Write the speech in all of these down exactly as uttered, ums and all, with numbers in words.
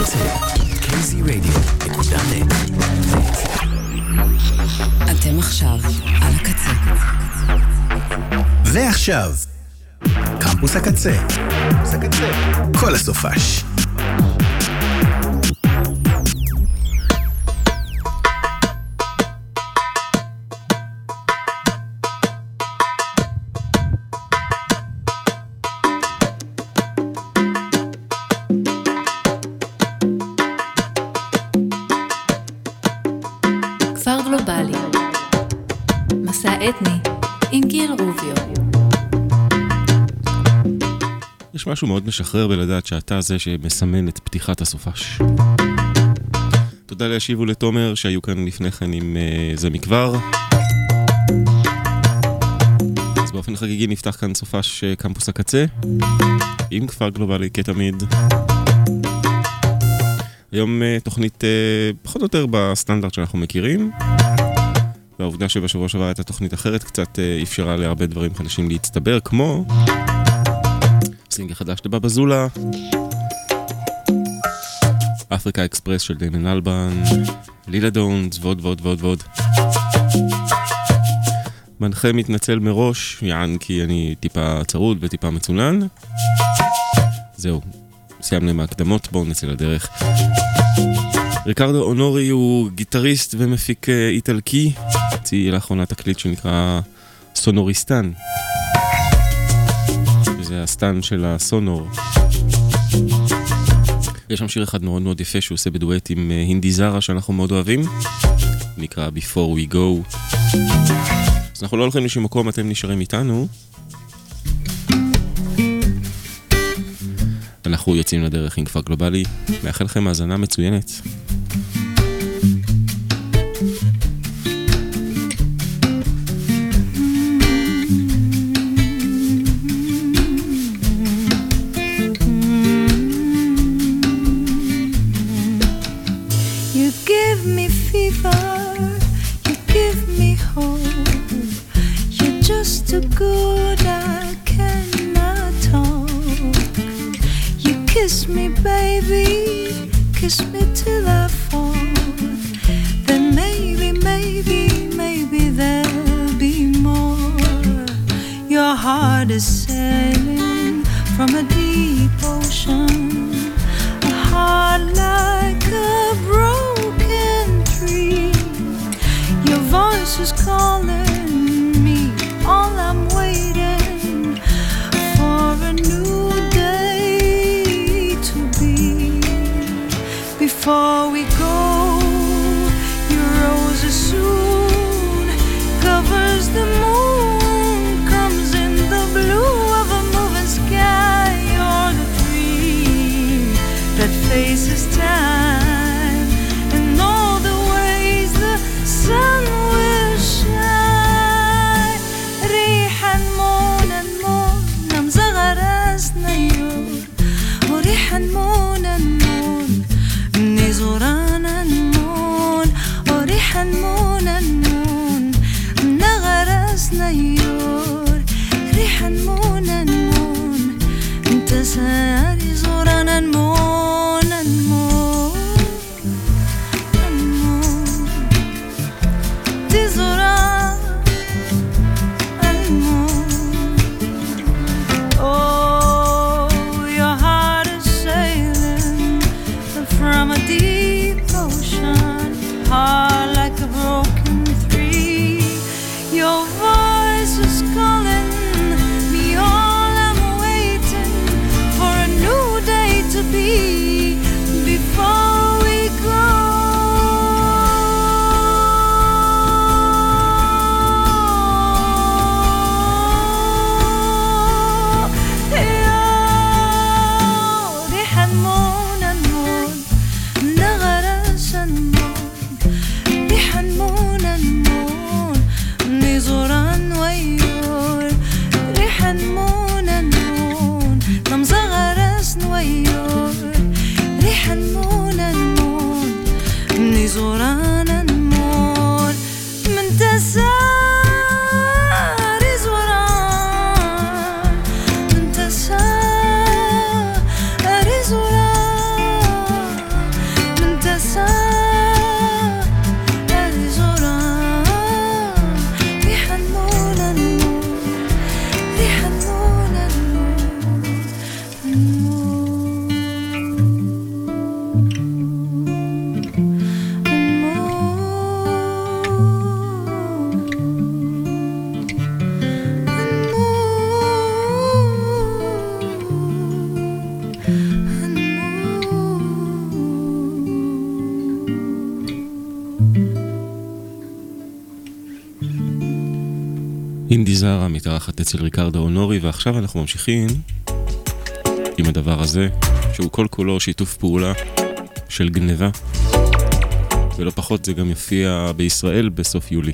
הקצה, קייזי רדיו נקודה נט. אתם עכשיו על הקצה. ועכשיו, קמפוס הקצה. כל הסופש. כפר גלובלי, מסע אתני עם גיל רוביו. יש משהו מאוד משחרר בלדעת שאתה זה שמסמן את פתיחת הסופש. תודה להשיבו לתומר שהיו כאן לפני כן עם uh, זה מכבר. אז באופן חגיגי נפתח כאן סופש uh, קמפוס הקצה עם כפר גלובלי כתמיד. היום uh, תוכנית uh, פחות או יותר בסטנדרט שאנחנו מכירים, והעובדה שבשבוע שעבר הייתה תוכנית אחרת קצת uh, אפשרה להרבה דברים חדשים להצטבר, כמו סינג החדש לבאבא זולה, אפריקה אקספרס של דיימן אלבן, לילה דונס ועוד ועוד ועוד ועוד. מנחה מתנצל מראש, יען כי אני טיפה צרוד וטיפה מצונן. זהו, סיימנו עם ההקדמות, בואו נצא לדרך. ריקרדו אונורי הוא גיטריסט ומפיק איטלקי, הוציא לאחרונה תקליט שנקרא סונוריסטן, זה הסטן של הסונור. יש שם שיר אחד מאוד מאוד יפה שהוא עושה בדואט עם הינדי זרה שאנחנו מאוד אוהבים, נקרא Before We Go. אז אנחנו לא הולכים לשום מקום, אתם נשארים איתנו, אנחנו יוצאים לדרך עם כפר גלובלי. מאחל לכם האזנה מצוינת. אינדי זרה מתארחת אצל ריקרדו אונורי, ועכשיו אנחנו ממשיכים עם הדבר הזה, שהוא כל כולו שיתוף פעולה של גניבה, ולא פחות זה גם יופיע בישראל בסוף יולי.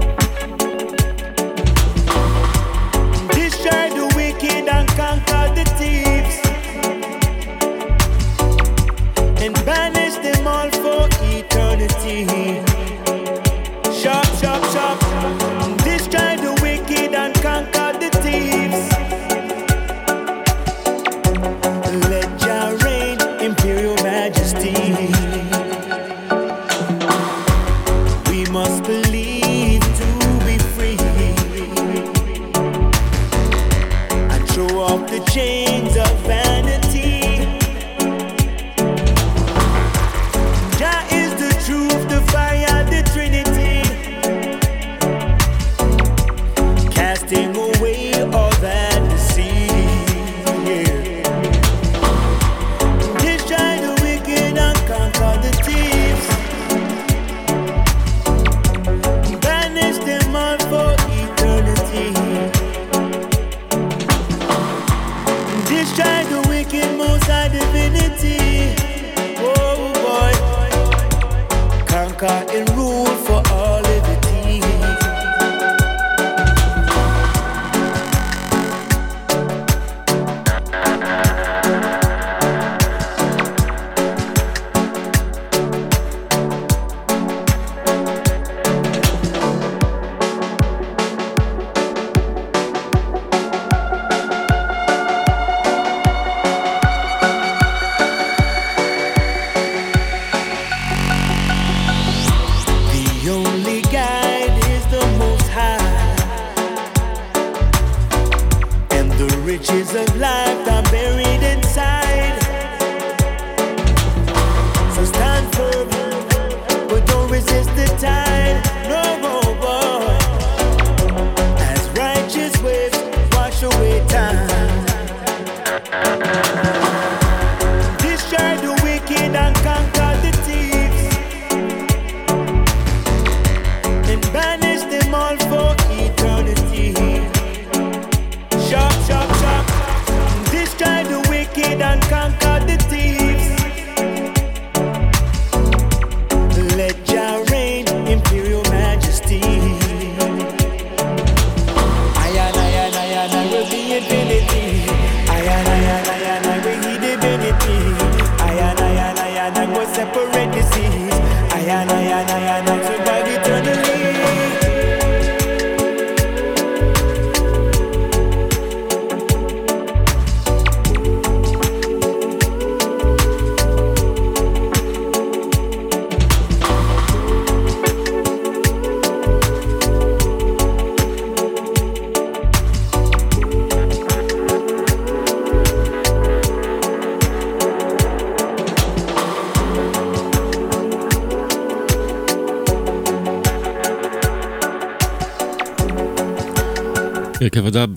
הרכב הדאב,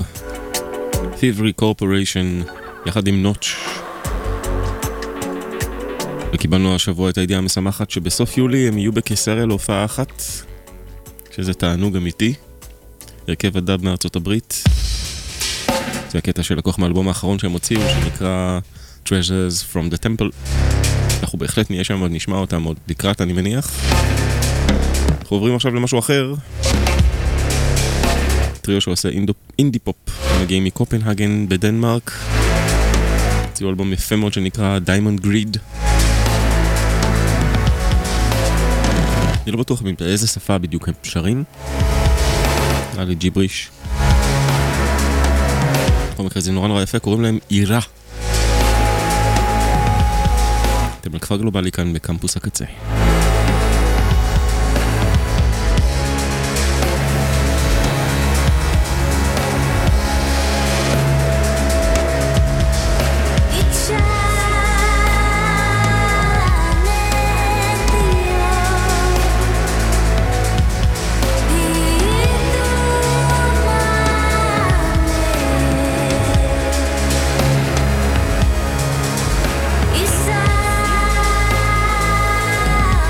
Thievery Corporation, יחד עם נוטש. וקיבלנו השבוע את הידיעה המשמחת שבסוף יולי הם יהיו בקיסריה להופעה אחת, שזה תענוג אמיתי. הרכב הדאב מארצות הברית. זה הקטע שלקוח מהאלבום האחרון שהם הוציאו, שנקרא Treasures from the Temple. אנחנו בהחלט נהיה שם ונשמע אותם עוד לקראת, אני מניח. אנחנו עוברים עכשיו למשהו אחר. טריו שעושה אינדי פופ, הם מגיעים מקופנהגן בדנמרק. הוציאו אלבום יפה מאוד שנקרא Diamond Greed. אני לא בטוח באיזה שפה בדיוק הם שרים. נראה לי ג'יבריש. בכל מקרה זה נורא נורא יפה, קוראים להם אירה. אתם על כפר גלובלי כאן בקמפוס הקצה. Isa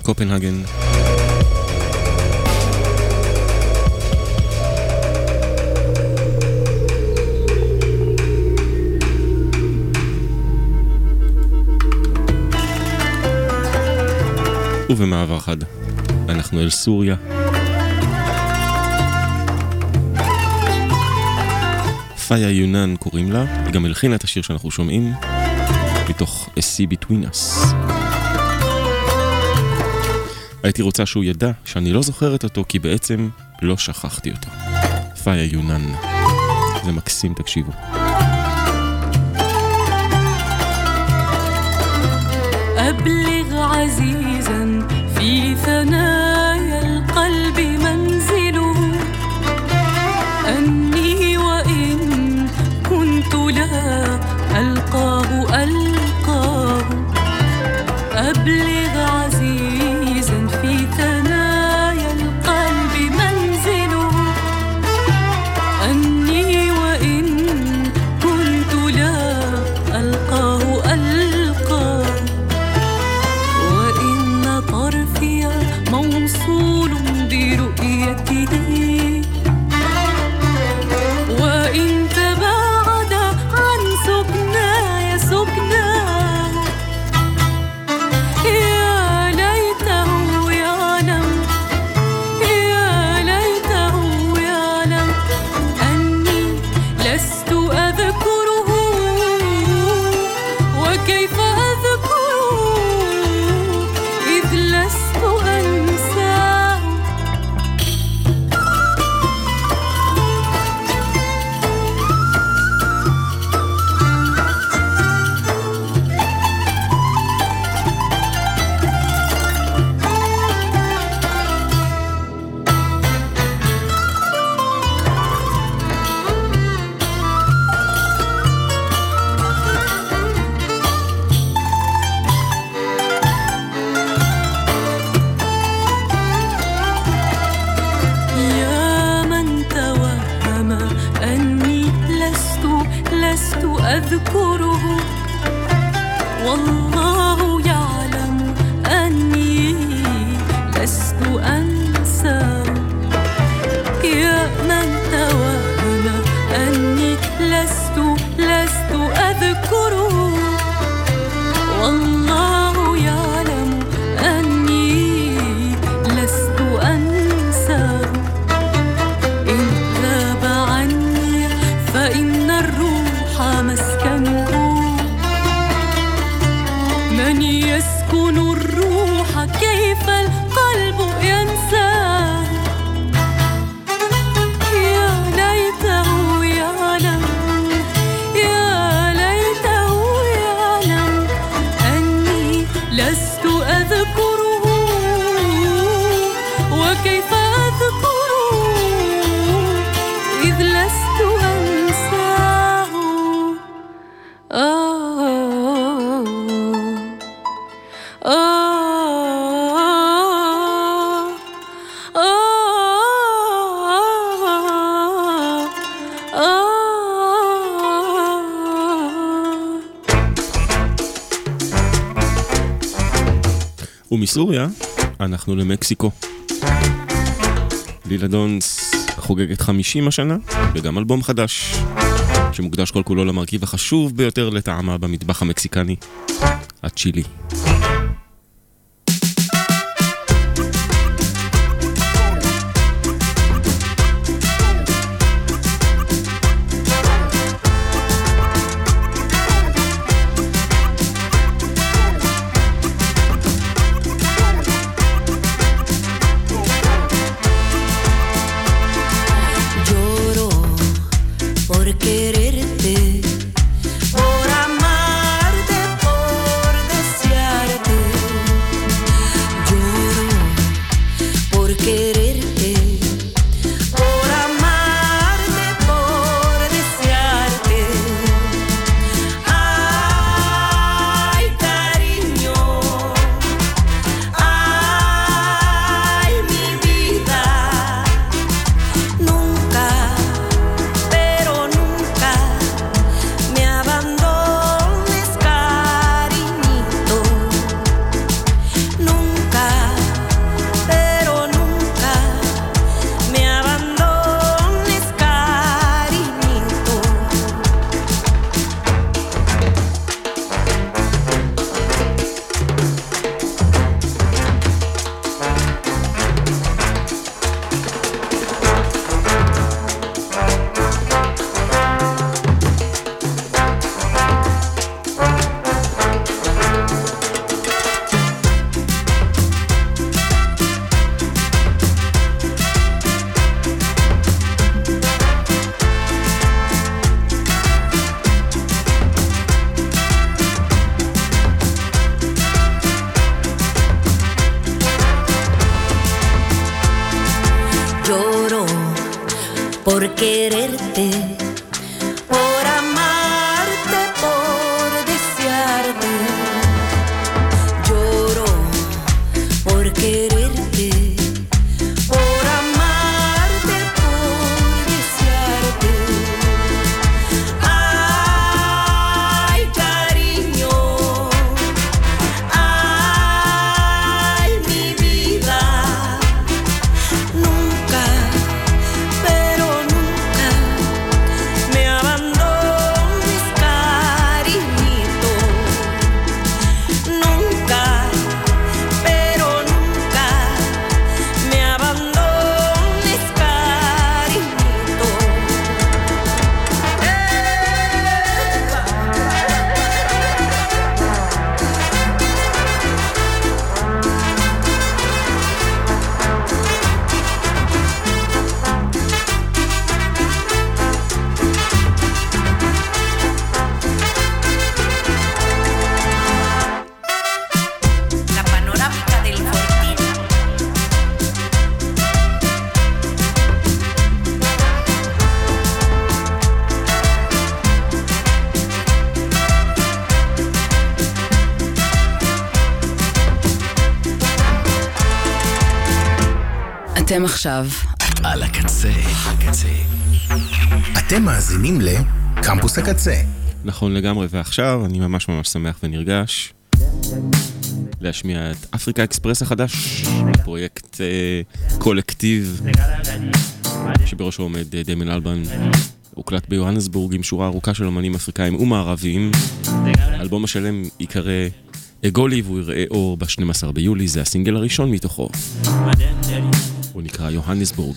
קופנהגן. ובמעבר חד, אנחנו אל סוריה. פיה יונן קוראים לה, היא גם הלחינה את השיר שאנחנו שומעים, מתוך A Sea Between Us. הייתי רוצה שהוא ידע שאני לא זוכרת אותו, כי בעצם לא שכחתי אותו. פיה יונן. זה מקסים, תקשיבו. أبلغ عزيزا في ثنايا القلب منزله أني وإن كنت لا ألقاه ألقاه أبلغ عزيزا في ثنايا القلب منزله أني وإن كنت لا ألقاه ألقاه طرفي موصول برؤيته وإن تباعد عن سكناي سكناه يا ليته يعلم يا ليته يعلم أني لست أذكره وكيف أذكره لست أنساه أذكره والله يعلم أني لست أنساه يا من توهم أني لست لست أذكره والله يعلم أني لست أنساه إن ذاب عني فإن الروح مسكنه من يسكن الروح كيف القلب ينساه يا ليته يعلم يا ليته يعلم أني لست أذكره وكيف أذكره إذ لست أنساه ומסוריה אנחנו למקסיקו. לילה דונס חוגגת חמישים השנה, וגם אלבום חדש שמוקדש כל כולו למרכיב החשוב ביותר לטעמה במטבח המקסיקני, הצ'ילי. Quererte, por amarte, por desear por quererte, por amarte, por desearte. Lloro por quererte, por amarte, por desearte. Ay, cariño, ay, mi vida, nunca, pero nunca me abandones, cariñito. Nunca, pero nunca me abandones, cariñito. La panorámica del Fortín. אתם עכשיו על הקצה. הקצה. אתם מאזינים לקמפוס הקצה. נכון לגמרי, ועכשיו אני ממש ממש שמח ונרגש להשמיע את אפריקה אקספרס החדש, פרויקט אה, קולקטיב שבראשו עומד אה, דמיאן אלבן. הוקלט ביוהנסבורג עם שורה ארוכה של אמנים אפריקאים ומערביים. האלבום השלם ייקרא אגולי והוא יראה אור ב-שנים עשר ביולי, זה הסינגל הראשון מתוכו. הוא נקרא יוהנסבורג.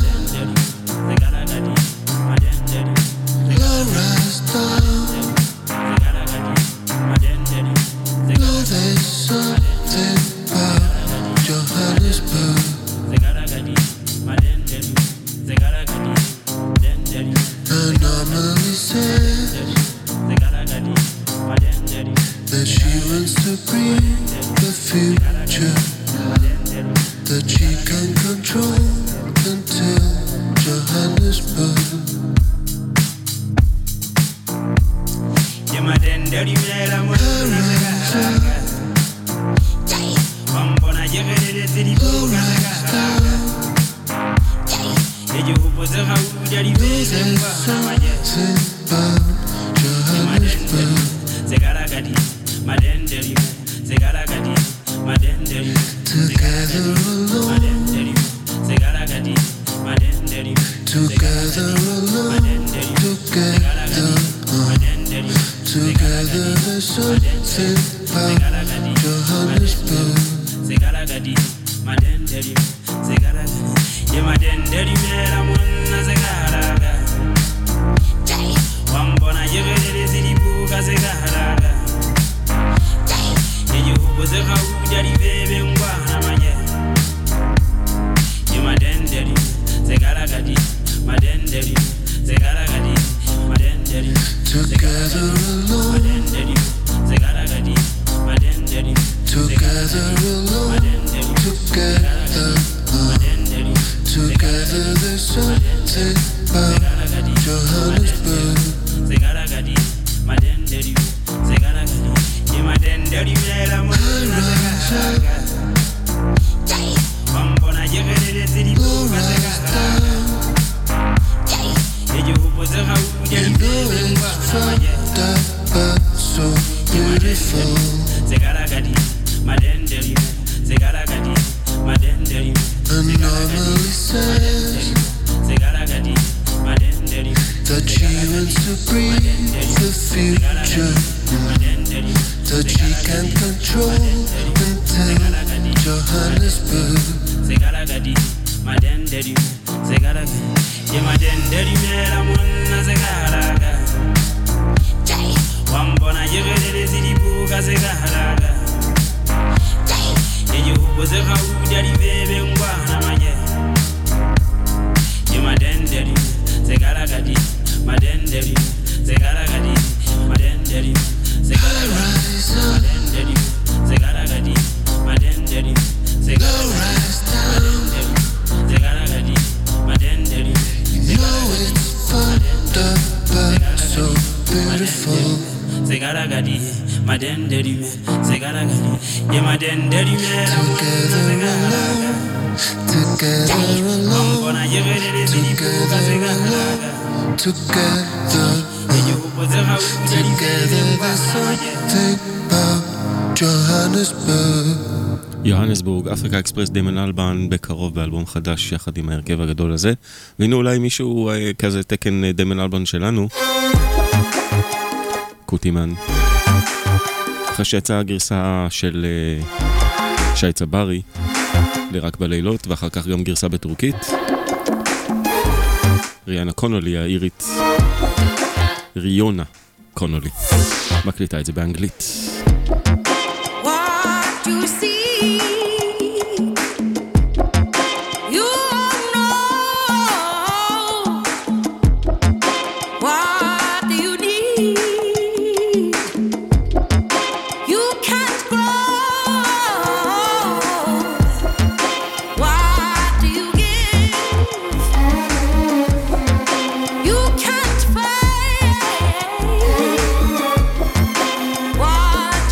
Anomaly says that she wants to bring the future that she can control until Johannesburg. Together alone, together alone, together, uh, together there's something about Johannesburg. Together alone, together alone, together, uh, together there's something about Johannesburg. You know it's fucked up, but so beautiful. Anomaly says that she wants to bring the future that she can control until Johannesburg. No rise down, no madende d'humain, c'est garaga. Yeah, madende d'humain, Together alone, together alone, together, together there's something about Johannesburg. יוהנסבורג, אפריקה אקספרס, דיימון אלבן, בקרוב באלבום חדש יחד עם ההרכב הגדול הזה. והנה אולי מישהו אה, כזה תקן אה, דיימון אלבן שלנו, קוטימן. אחרי שיצאה הגרסה של אה, שי צברי לרק בלילות, ואחר כך גם גרסה בטורקית. ריאנה קונולי האירית, ריונה קונולי, מקליטה את זה באנגלית. What you see, you know. What do you need? You can't grow. What do you give? You can't find. What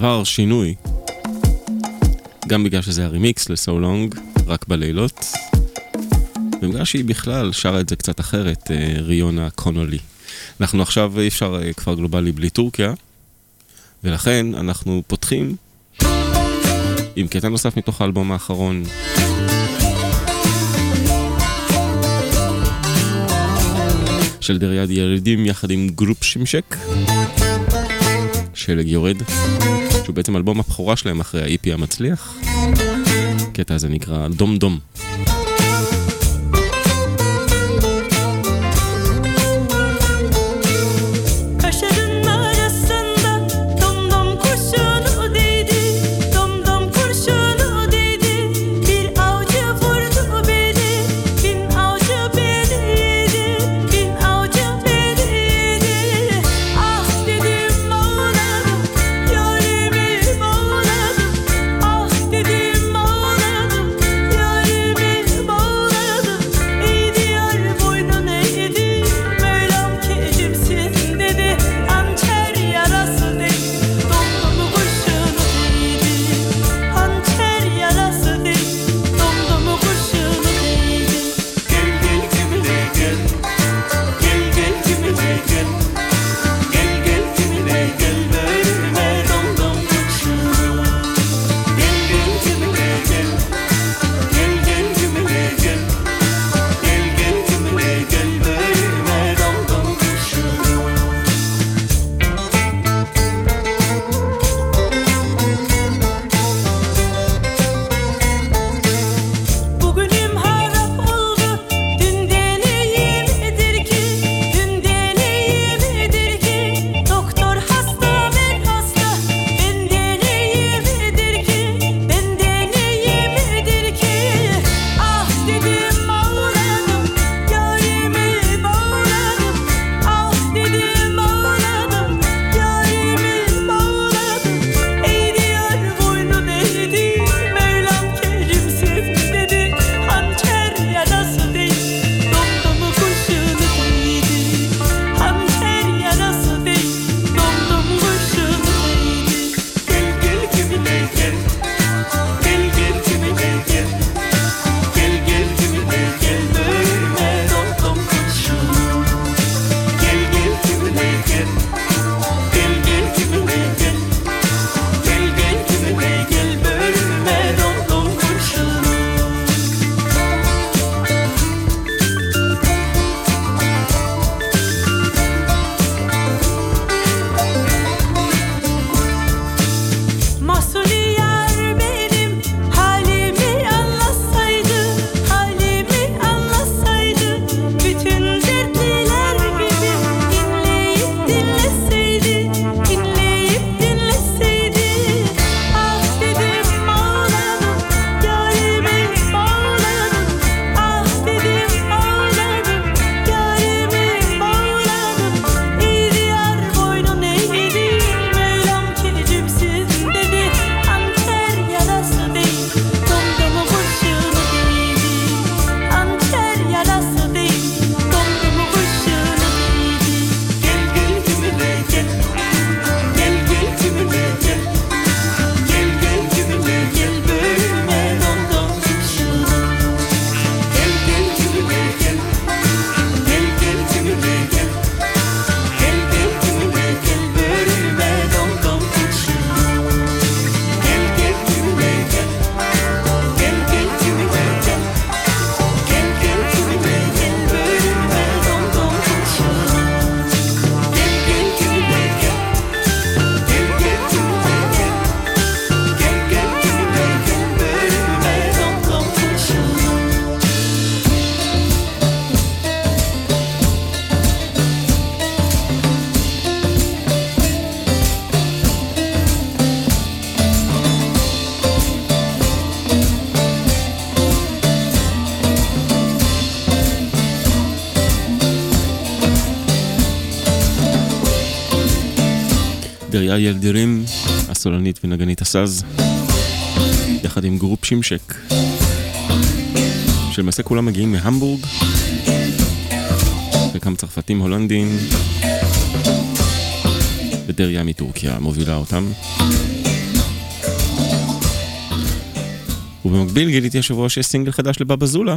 עבר שינוי, גם בגלל שזה הרימיקס לסו לונג, רק בלילות, ובגלל שהיא בכלל שרה את זה קצת אחרת, ריונה קונולי. אנחנו עכשיו אי אפשר כפר גלובלי בלי טורקיה, ולכן אנחנו פותחים עם קטע נוסף מתוך האלבום האחרון, של דריאד ילדים יחד עם גרופ שימשק, שלג יורד, שהוא בעצם אלבום הבכורה שלהם אחרי ה-אי פי המצליח. קטע הזה נקרא דום דום. דריה ילדירים, הסולנית ונגנית הסאז, יחד עם גרופ שימשק, שלמעשה כולם מגיעים מהמבורג, וכמה צרפתים הולנדים, ודריה מטורקיה מובילה אותם. ובמקביל גיליתי השבוע שיש סינגל חדש לבאבא זולה.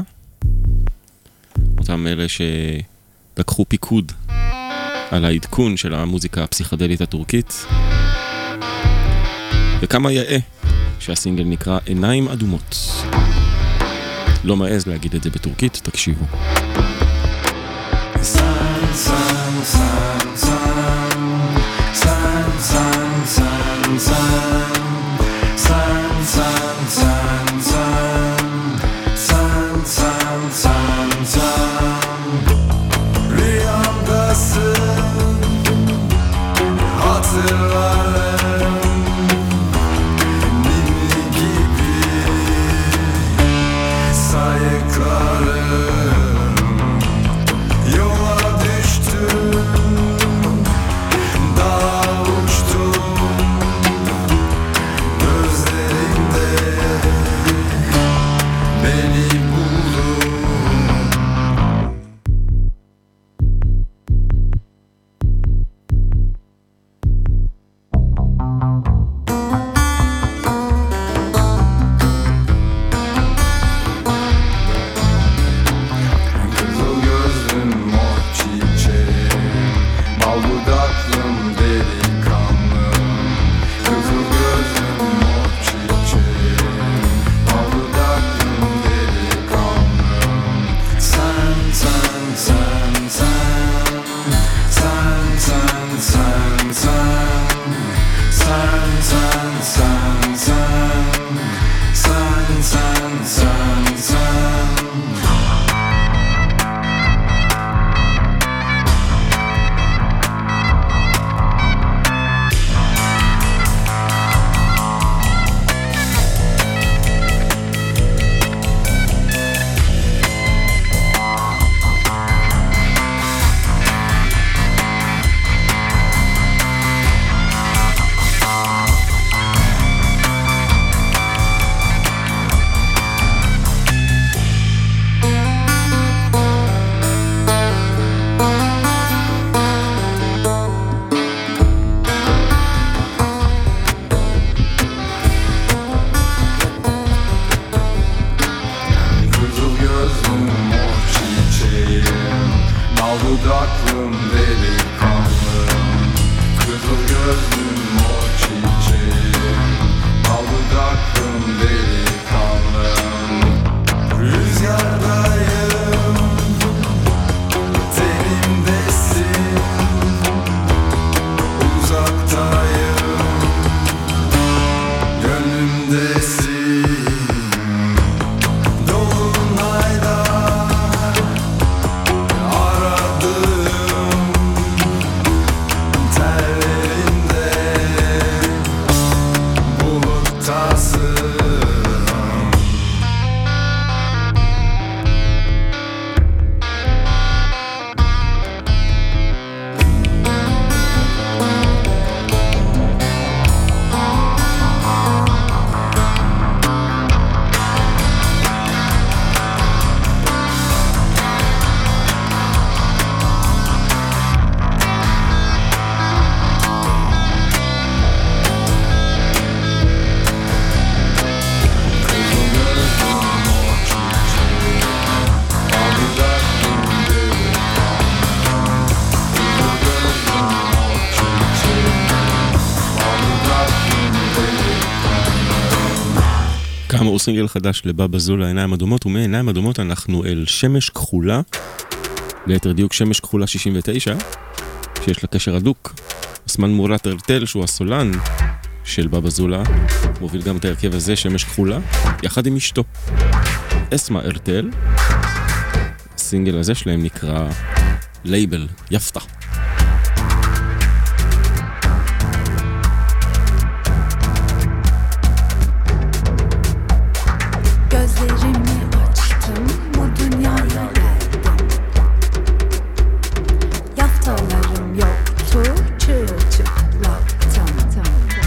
אותם אלה שלקחו פיקוד על העדכון של המוזיקה הפסיכדלית הטורקית. וכמה יאה שהסינגל נקרא עיניים אדומות. לא מעז להגיד את זה בטורקית, תקשיבו. San san san san san san san san san san san san san san san rüyamdasın hatırlarım ninni gibi sayıklarım. Yola düştüm, dağa uçtum, gözlerimde beni buldum. Kızıl gözlüm mor çiçeğim, bal dudaklım delikanlım. Kızıl gözlüm mor çiçeğim, bal dudaklım delikanlım. Sen sen sen sen sen sen sen sen sen sen sen sen sen sen sen sen. Kızıl gözlüm mor çiçeğim, bal dudaklım delikanlım. Kızıl gözlüm mor çiçeğim, bal dudaklım delikanlım. Rüzgardayım, tenimdesin, uzaktayım, gönlümdesin. Dolunayda aradım, tellerinde buluttasın. כאמור סינגל חדש לבאבא זולה, עיניים אדומות, ומעיניים אדומות אנחנו אל שמש כחולה, ליתר דיוק שמש כחולה שישים ותשע, שיש לה קשר הדוק. אסמן מורת ארטל, שהוא הסולן של באבא זולה, מוביל גם את ההרכב הזה, שמש כחולה, יחד עם אשתו אסמה ארטל. הסינגל הזה שלהם נקרא לייבל, יפתה. Gözlerimi açtım, bu dünyaya geldim. Yaftalarım yoktu, çırılçıplaktım.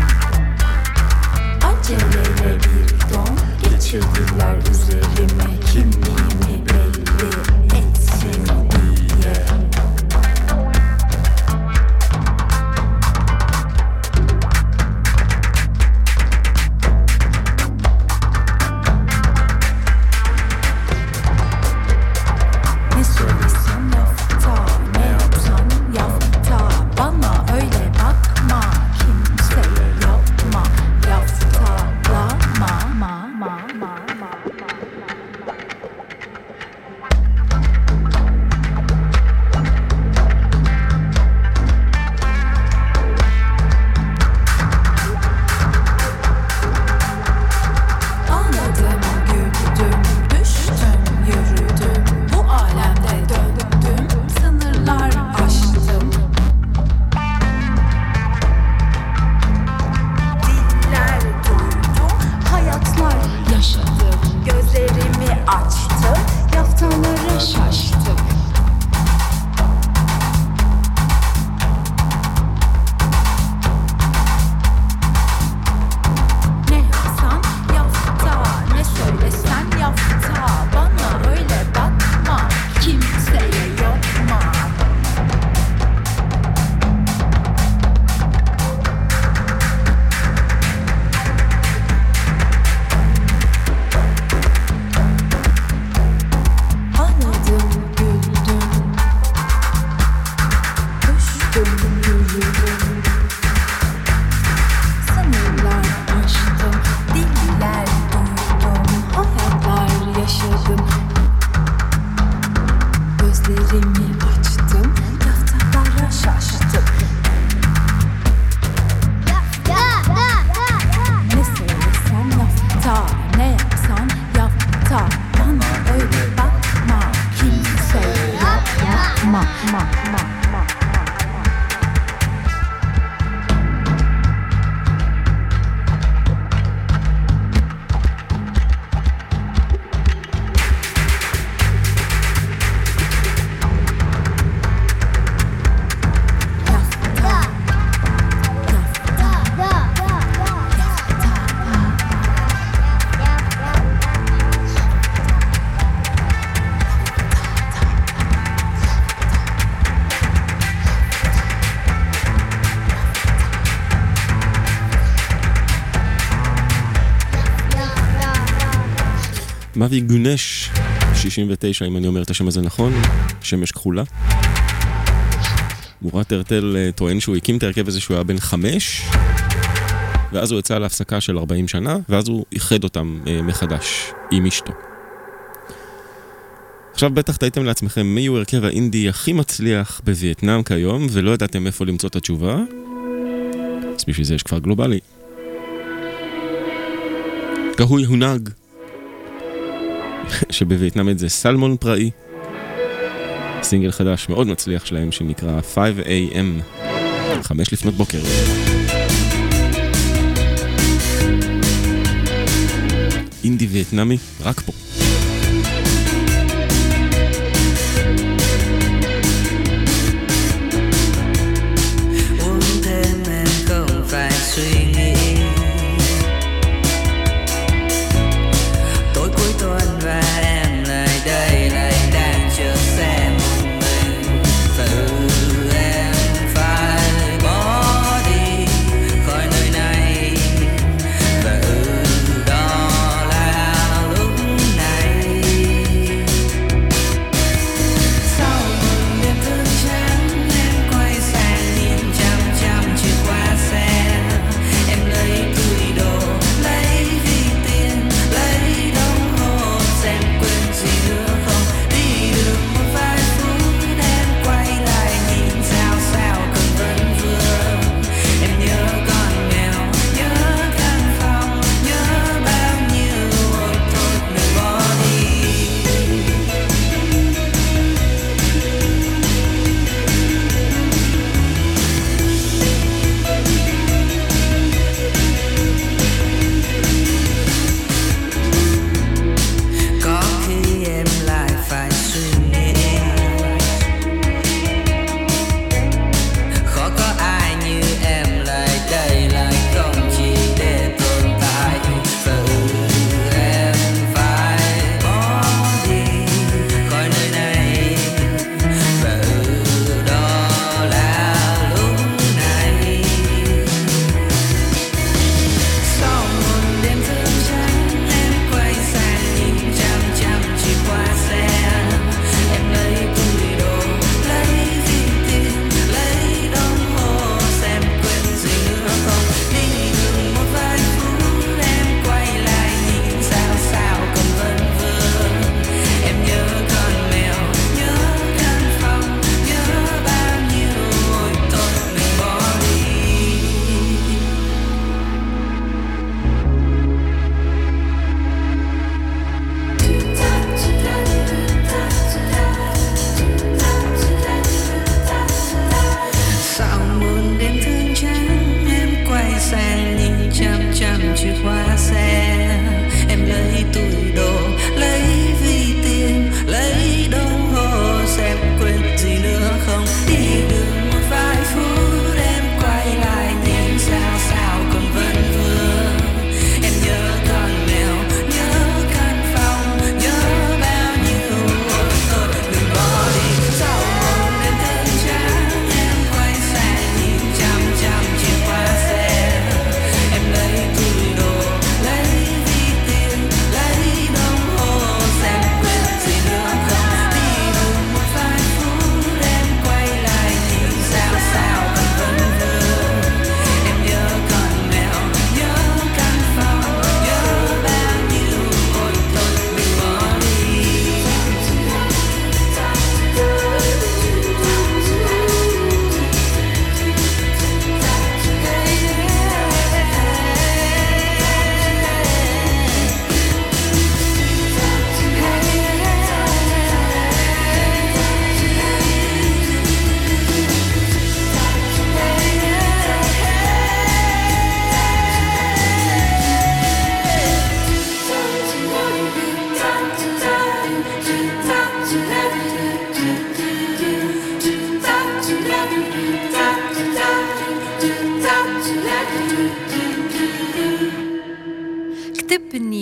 Aceleyle bir don geçirdiler üzerime, kimliğimi belli etsin diye. yaşadım. Gözlerimi açtım, yaftalara şaştım. Ne yapsan yafta, ne söylesen yafta. Bana öyle bakma, kimseye yokma. Anladım, güldüm, düştüm, yürüdüm. Sınırlar aştım, diller duydum, hayatlar yaşadım. Gözlerimi açtım, yaftalara şaştım. Ne söylesen yafta, ne yapsan yafta. Bana öyle bakma, kimseye yapma, ma, ma, ma, ma. מאבי גונש, שישים ותשע, אם אני אומר את השם הזה נכון, שמש כחולה. מורת הרטל טוען שהוא הקים את ההרכב הזה שהוא היה בן חמש, ואז הוא יצא להפסקה של ארבעים שנה, ואז הוא איחד אותם אה, מחדש עם אשתו. עכשיו בטח תהיתם לעצמכם מי הוא הרכב האינדי הכי מצליח בווייטנאם כיום, ולא ידעתם איפה למצוא את התשובה. אז בשביל זה יש כפר גלובלי. קהוי הונג, שבווייטנאמית זה סלמון פראי. סינגל חדש מאוד מצליח שלהם שנקרא five a m, חמש לפנות בוקר. אינדי וייטנאמי, רק פה. Now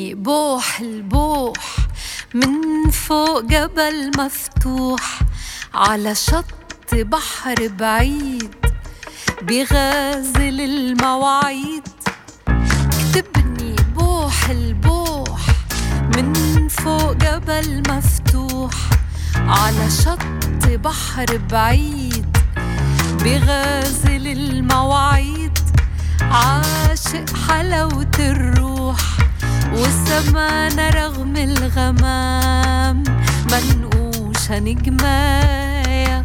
تبني بوح البوح من فوق جبل مفتوح على شط بحر بعيد بغازل المواعيد. تبني بوح البوح من فوق جبل مفتوح على شط بحر بعيد بغازل المواعيد. عاشق حلاوة الروح والسمانة رغم الغمام منقوشة نجمايا.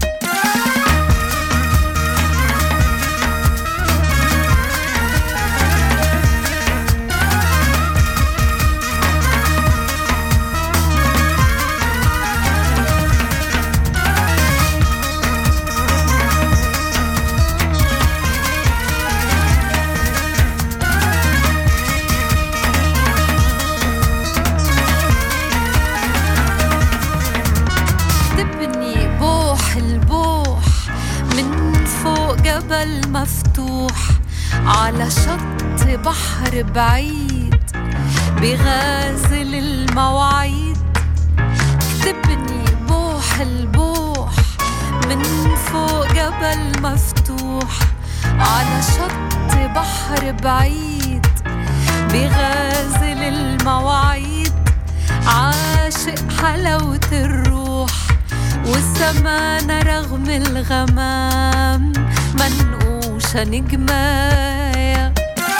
جبل مفتوح على شط بحر بعيد بغازل المواعيد. تبني بوح البوح من فوق جبل مفتوح على شط بحر بعيد بغازل المواعيد. عاشق حلاوة الروح والسمانة رغم الغمام منقوشة نجمايا.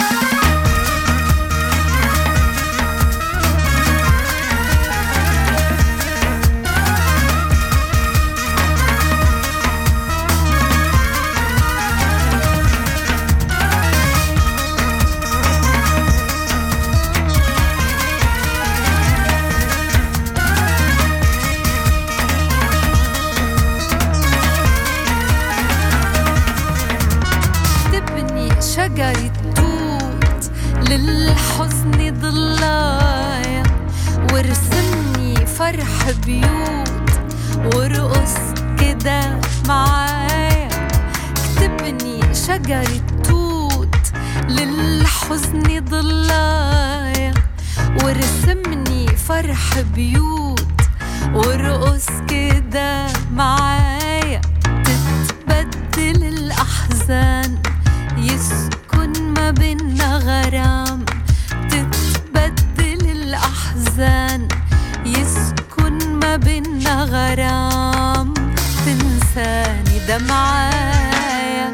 شجرة توت للحزن ضلايا ورسمني فرح بيوت ورقص كده معايا. اكتبني شجرة توت للحزن ضلايا ورسمني فرح بيوت ورقص كده معايا. تتبدل الأحزان يسكن ما بينا غرام. تتبدل الأحزان يسكن ما بينا غرام. تنساني دمعايا.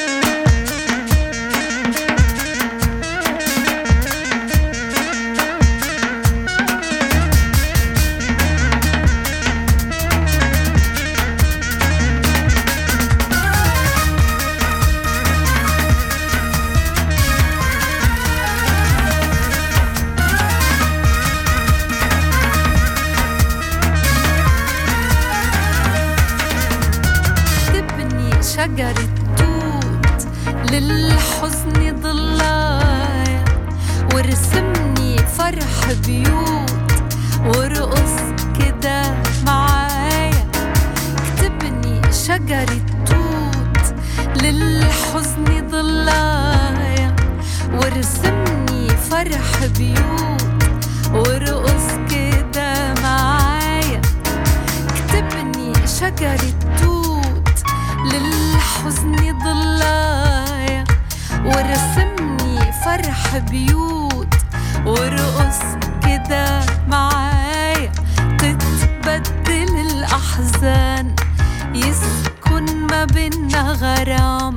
شجرة توت للحزن ضلايا ورسمني فرح بيوت ورقص كده معايا. اكتبني شجرة توت للحزن ضلايا ورسمني فرح بيوت ورقص كده معايا. اكتبني شجرة توت للحزن ضلايا ورسمني فرح بيوت ورقص كده معايا. تتبدل الأحزان يسكن ما بينا غرام.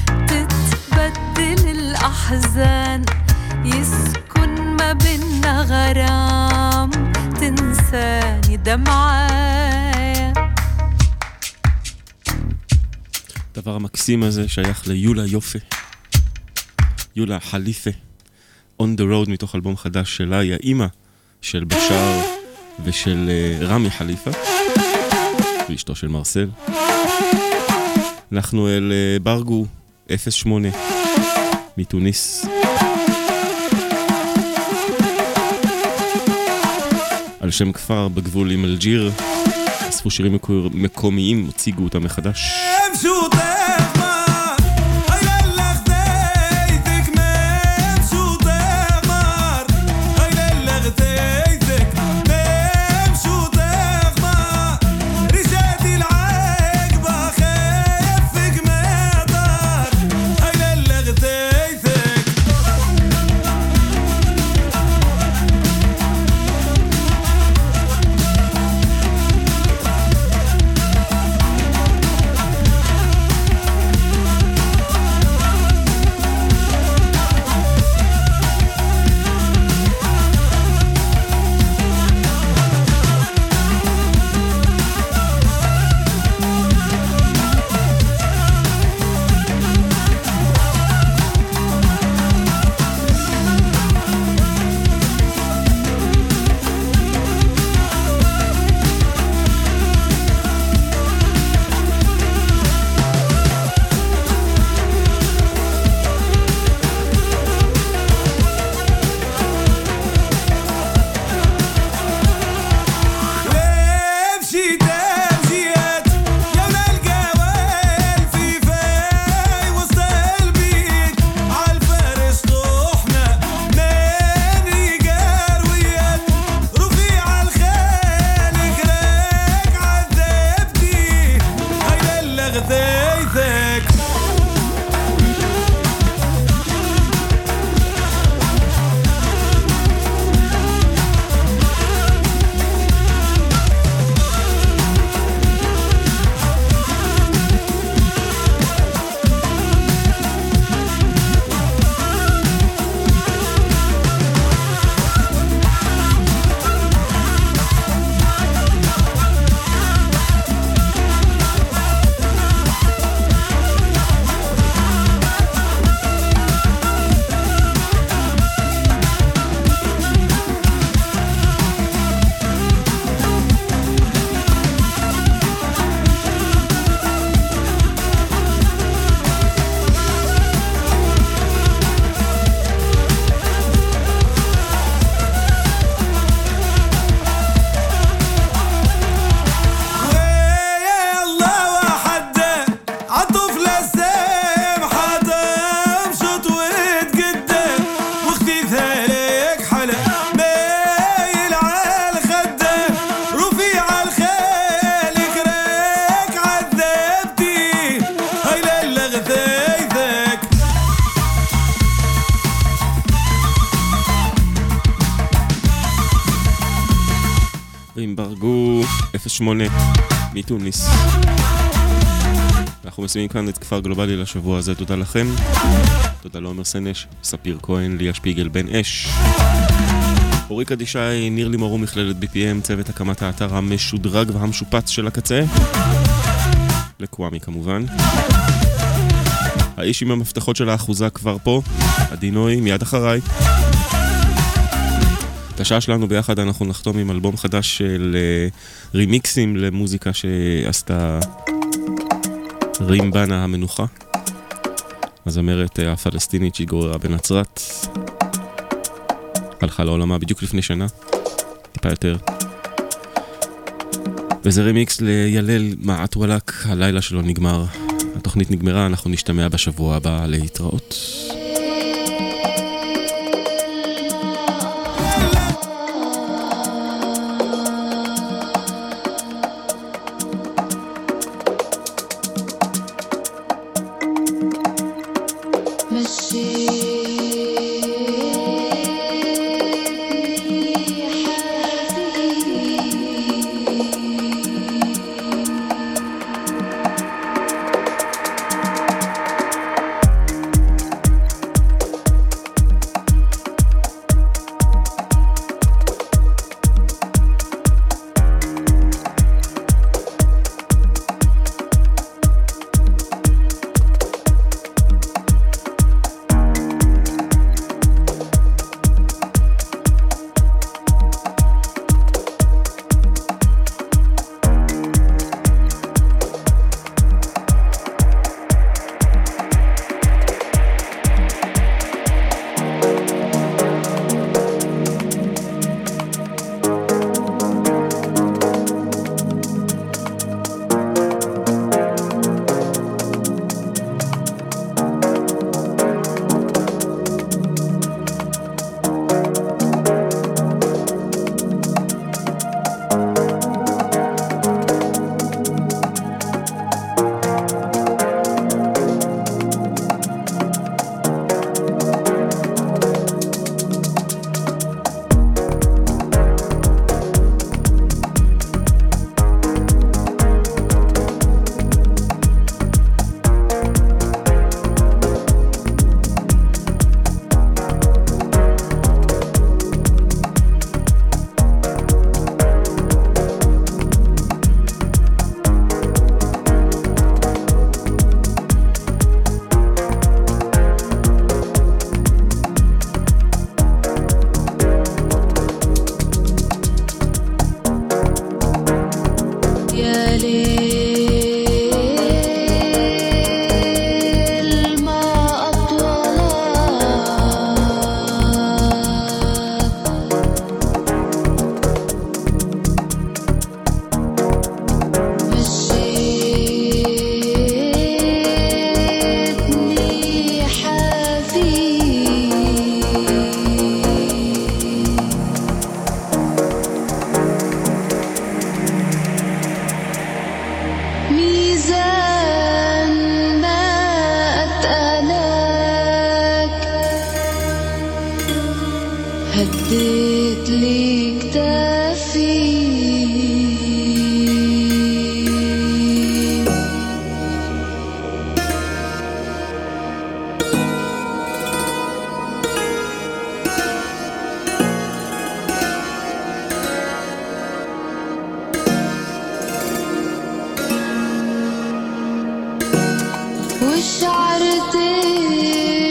تتبدل الأحزان يسكن ما بينا غرام. تنساني دمعايا. הדבר המקסים הזה שייך ליולה יופי, יולה חליפה, On the Road, מתוך אלבום חדש שלה. היא האימא של בשאר ושל uh, רמי חליפה ואשתו של מרסל. אנחנו אל uh, ברגו אפס שמונה מתוניס, על שם כפר בגבול עם אלג'יר. אספו שירים מקומיים, הציגו אותם מחדש. Hey, אמברגו אפס שמונה מתוניס. אנחנו מסיימים כאן את כפר גלובלי לשבוע הזה. תודה לכם, תודה לעומר סנש, ספיר כהן, ליה שפיגל, בן אש, אורי קדישי, ניר לימור ומכללת בי פי אם, צוות הקמת האתר המשודרג והמשופץ של הקצה, לקוואמי כמובן. האיש עם המפתחות של האחוזה כבר פה, הדינוי מיד אחריי. את השעה שלנו ביחד אנחנו נחתום עם אלבום חדש של uh, רימיקסים למוזיקה שעשתה רימבנה המנוחה, הזמרת uh, הפלסטינית שהתגוררה בנצרת, הלכה לעולמה בדיוק לפני שנה, טיפה יותר. וזה רימיקס לילל מעט וולק, הלילה שלו נגמר. התוכנית נגמרה, אנחנו נשתמע בשבוע הבא, להתראות. هديت لي كتافي وشعرتك